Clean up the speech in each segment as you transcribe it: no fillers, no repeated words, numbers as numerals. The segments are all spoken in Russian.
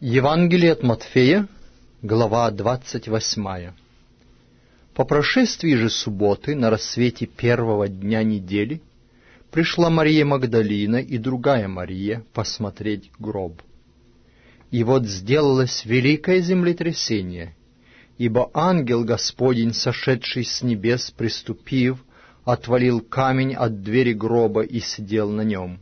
Евангелие от Матфея, глава 28. По прошествии же субботы, на рассвете первого дня недели, пришла Мария Магдалина и другая Мария посмотреть гроб. И вот сделалось великое землетрясение, ибо ангел Господень, сошедший с небес, приступив, отвалил камень от двери гроба и сидел на нем.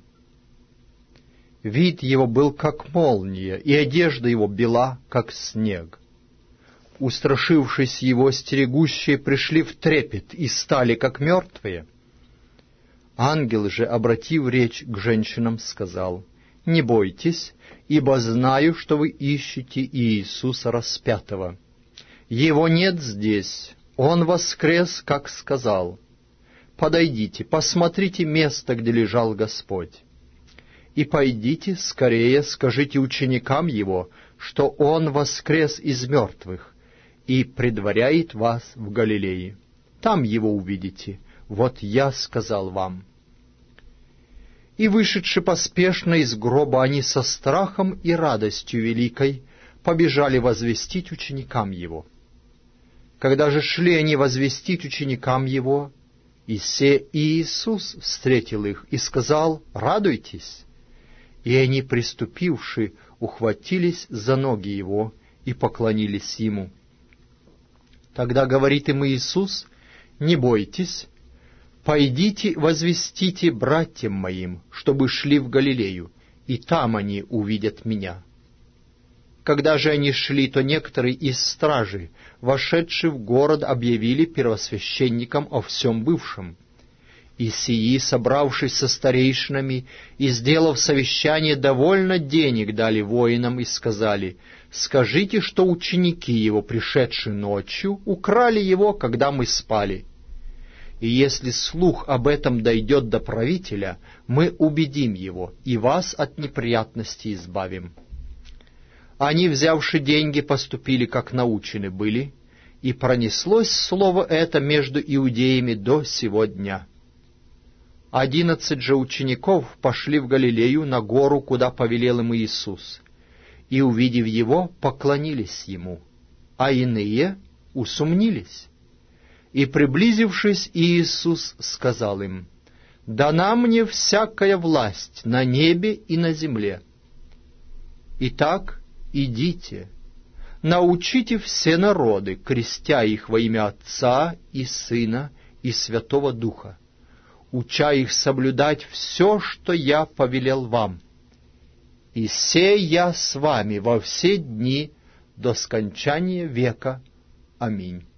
Вид его был, как молния, и одежда его бела, как снег. Устрашившись его, стерегущие пришли в трепет и стали, как мертвые. Ангел же, обратив речь к женщинам, сказал: «Не бойтесь, ибо знаю, что вы ищете Иисуса распятого. Его нет здесь, Он воскрес, как сказал. Подойдите, посмотрите место, где лежал Господь. И пойдите скорее, скажите ученикам Его, что Он воскрес из мертвых и предваряет вас в Галилее. Там Его увидите, вот я сказал вам». И, вышедши поспешно из гроба, они со страхом и радостью великой побежали возвестить ученикам Его. Когда же шли они возвестить ученикам Его, и Иисус встретил их и сказал: «Радуйтесь». И они, приступивши, ухватились за ноги Его и поклонились Ему. Тогда говорит им Иисус: «Не бойтесь, пойдите возвестите братьям моим, чтобы шли в Галилею, и там они увидят Меня». Когда же они шли, то некоторые из стражи, вошедшие в город, объявили первосвященникам о всем бывшем. И сии, собравшись со старейшинами и сделав совещание, довольно денег дали воинам и сказали: «Скажите, что ученики его, пришедшие ночью, украли его, когда мы спали. И если слух об этом дойдет до правителя, мы убедим его и вас от неприятностей избавим». Они, взявши деньги, поступили, как научены были, и пронеслось слово это между иудеями до сего дня. 11 же учеников пошли в Галилею на гору, куда повелел им Иисус, и, увидев Его, поклонились Ему, а иные усомнились. И, приблизившись, Иисус сказал им: «Дана мне всякая власть на небе и на земле. Итак, идите, научите все народы, крестя их во имя Отца и Сына и Святого Духа, уча их соблюдать все, что я повелел вам. И се я с вами во все дни до скончания века. Аминь».